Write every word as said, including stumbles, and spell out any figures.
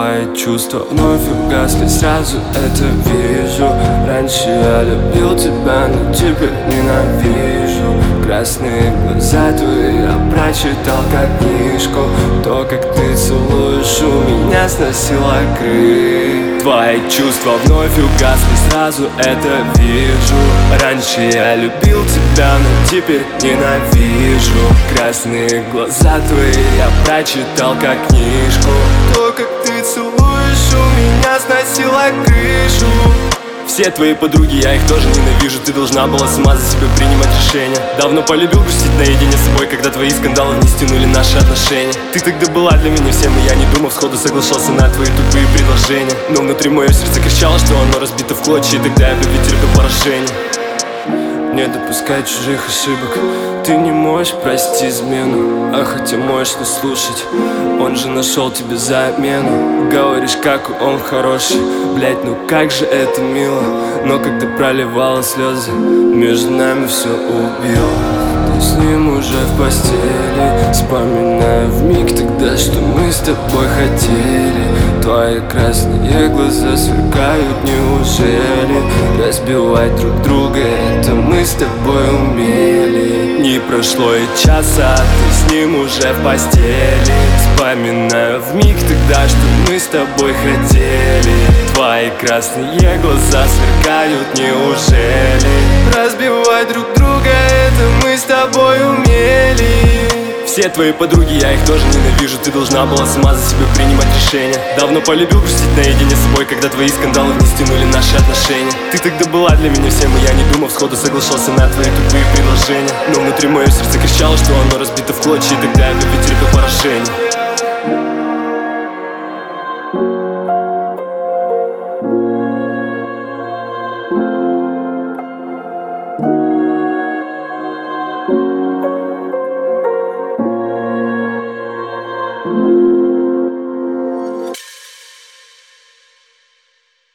Твои чувства вновь угасли, сразу это вижу. Раньше я любил тебя, но теперь ненавижу. Красные глаза твои я прочитал как книжку. То, как ты целуешь, у меня сносило крылья. Твои чувства вновь угасли, сразу это вижу. Раньше я любил тебя, но теперь ненавижу. Красные глаза твои я прочитал как книжку. То, как ты целуешь, у меня сносило крышу. Все твои подруги, я их тоже ненавижу. Ты должна была сама за себя принимать решение. Давно полюбил грустить наедине с собой, когда твои скандалы не стянули наши отношения. Ты тогда была для меня всем, и я не думав, сходу соглашался на твои тупые предложения. Но внутри мое сердце кричало, что оно разбито в клочья, и тогда я в любви терпел поражение. Не допускай чужих ошибок. Ты не можешь простить измену, а хотя можешь не слушать. Он же нашел тебе замену. Говоришь, как он хороший. Блять, ну как же это мило. Но когда проливала слезы, между нами все убило. Ты с ним уже в постели, вспоминаю вмиг тогда, что мы с тобой хотели. Твои красные глаза сверкают, неужели разбивать друг друга, это мы с тобой умели. Не прошло и часа, ты с ним уже в постели. Вспоминаю вмиг тогда, что мы с тобой хотели. Твои красные глаза сверкают, неужели разбивать друг друга, это мы с тобой умели. Все твои подруги, я их тоже ненавижу. Ты должна была сама за себя принимать решение. Давно полюбил грустить наедине с собой, когда твои скандалы не стянули наши отношения. Ты тогда была для меня всем, и я не думав, сходу соглашался на твои тупые предложения. Но внутри мое сердце кричало, что оно разбито в клочья, и тогда я в любви терпел поражение.